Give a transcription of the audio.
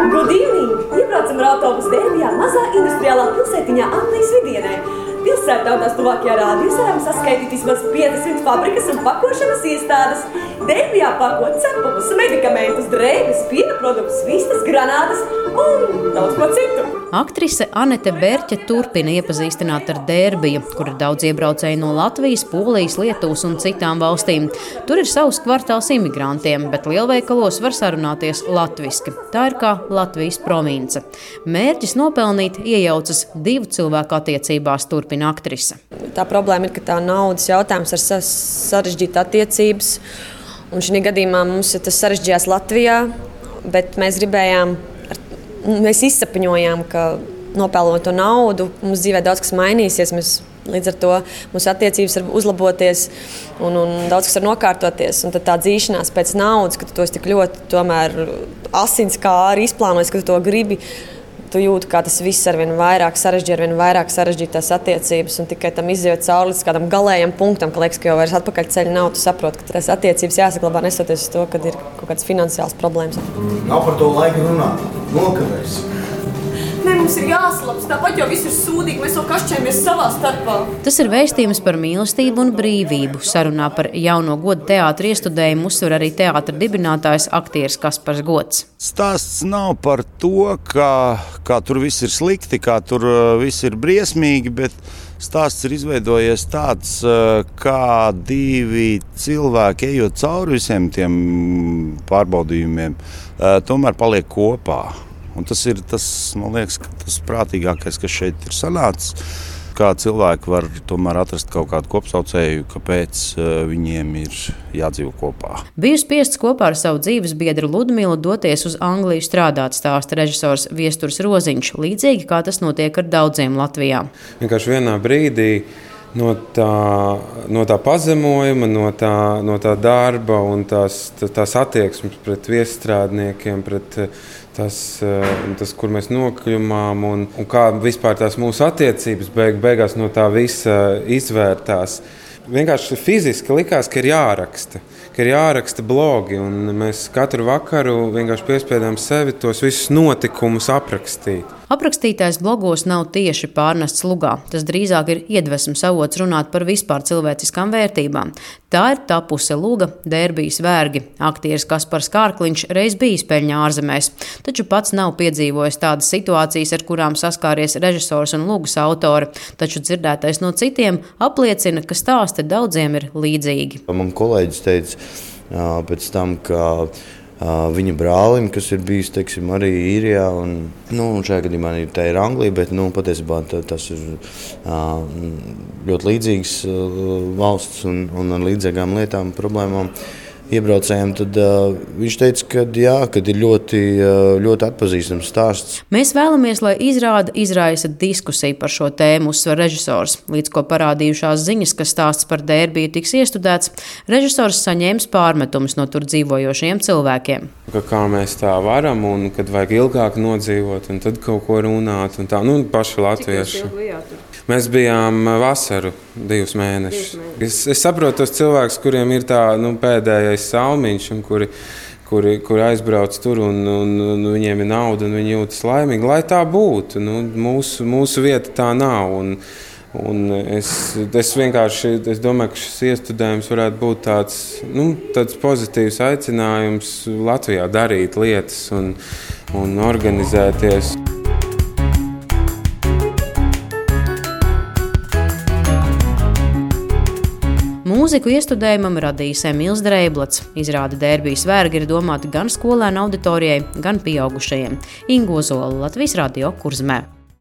Good evening! Iebraucam ar autobusu Dērbijā mazā industriālā pilsētiņā Anglijas vidienē. Pilsēttautās tuvākajā rādījusā varam saskaitīt vismaz 50 fabrikas un pakošanas iestādes. Dērbijā pako cepumus, medikamentus, drēbes, piena produktus, vistas, granātas un daudz ko citu. Aktrise Anete Berķe turpina iepazīstināt ar Dērbiju, kur ir daudz iebraucēju no Latvijas, Polijas, Lietuvas un citām valstīm. Tur ir savs kvartāls imigrantiem, bet lielveikalos var sarunāties latviski. Tā ir kā Latvijas province. Mērķis nopelnīt iejaucas divu cilvēku attiecībās, turpina aktrise. Tā problēma ir, ka tā naudas jautājums ir sarežģīta attiecības. Un šī gadījumā mums tas sarežģījās Latvijā, bet mēs izsapņojām, ka nopelnot to naudu, mums dzīvē daudz kas mainīsies. Līdz ar to mūsu attiecības var uzlaboties un daudz kas var nokārtoties. Un tad tā dzīšanās pēc naudas, ka tu to tik ļoti tomēr asinskāri izplānojies, ka tu to gribi, tu jūti, kā tas viss arvien vairāk sarežģīja tās attiecības. Un tikai tam izjūt cauri līdz kādam galējam punktam, ka liekas, ka jau vairs atpakaļ ceļa nav, tu saproti, ka tās attiecības jāsaglabā nesoties uz to, kad ir kaut kādas finansiālas problēmas. Nav par to laiku runāt, nokavēs. Nē, mums ir jāslapst, tāpat jau viss ir sūdīgi, mēs jau kašķējamies savā starpā. Tas ir vēstījums par mīlestību un brīvību. Sarunā par jauno godu teātra iestudējumu uzsver arī teātra dibinātājs aktieris Kaspars Gods. Stāsts nav par to, kā tur viss ir slikti, kā tur viss ir briesmīgi, bet stāsts ir izveidojies tāds, kā divi cilvēki, ejot cauri visiem tiem pārbaudījumiem, tomēr paliek kopā. Un tas ir man liekas, tas prātīgākais, kas šeit ir sanācis. Kā cilvēki var tomēr atrast kaut kādu kopsaucēju, kāpēc viņiem ir jādzīvo kopā. Biju spiests kopā ar savu dzīves biedru Ludmilu doties uz Angliju strādāt, stāsta režisors Viesturs Roziņš, līdzīgi kā tas notiek ar daudziem Latvijā. Vienkārši vienā brīdī no tā pazemojuma, no tā darba un tās attieksmes pret viesstrādniekiem, pret tas, kur mēs nokļuvām un kā vispār tās mūsu attiecības beigās no tā visa izvērtās. Vienkārši fiziski likās, ka ir jāraksta blogi, un mēs katru vakaru vienkārši piespiedām sevi tos visus notikumus aprakstīt. Aprakstītais blogos nav tieši pārnests lugā. Tas drīzāk ir iedvesmas avots runāt par vispār cilvēciskām vērtībām. Tā ir tapusi luga Dērbijas vergi. Aktieris Kaspars Kārkliņš reiz bijis peļņā ārzemēs, taču pats nav piedzīvojis tādas situācijas, ar kurām saskāries režisors un lugas autori. Taču dzirdētais no citiem apliecina, ka stāsti daudziem ir līdzīgi. Man kolēģis teica pēc tam, ka viņa brālim, kas ir bijis, teiksim, arī Īrijā, un šajā gadījumā tā ir Anglija, bet patiesībā tas ir ļoti līdzīgs valsts un ar līdzīgām lietām, problēmām iebraucējiem, tad viņš teica, ka ir ļoti atpazīstams stāsts. Mēs vēlamies, lai izrāde izraisa diskusiju par šo tēmu, uzsver režisors. Līdz ko parādījušās ziņas, ka stāsts par Dērbiju tiks iestudēts, režisors saņēmis pārmetumus no tur dzīvojošiem cilvēkiem. Kā mēs tā varam, un kad vajag ilgāk nodzīvot, un tad kaut ko runāt, un tā, paši latvieši. Mēs bijām vasaru 2 mēnešus. Es saprotu tos cilvēkus, kuriem ir tā pēdējais salmiņš, un kuri aizbrauc tur, un viņiem ir nauda, un viņi jūtas laimīgi. Lai tā būtu, mūsu vieta tā nav. Un es vienkārši domāju, ka šis iestudējums varētu būt tāds pozitīvs aicinājums Latvijā darīt lietas un organizēties. Mūziku iestudējumam radījis Emīls Dreiblats. Izrāde Dērbijas vergi ir domāta gan skolēnu auditorijai, gan pieaugušajiem. Inga Ozola, Latvijas Radio Kurzemē.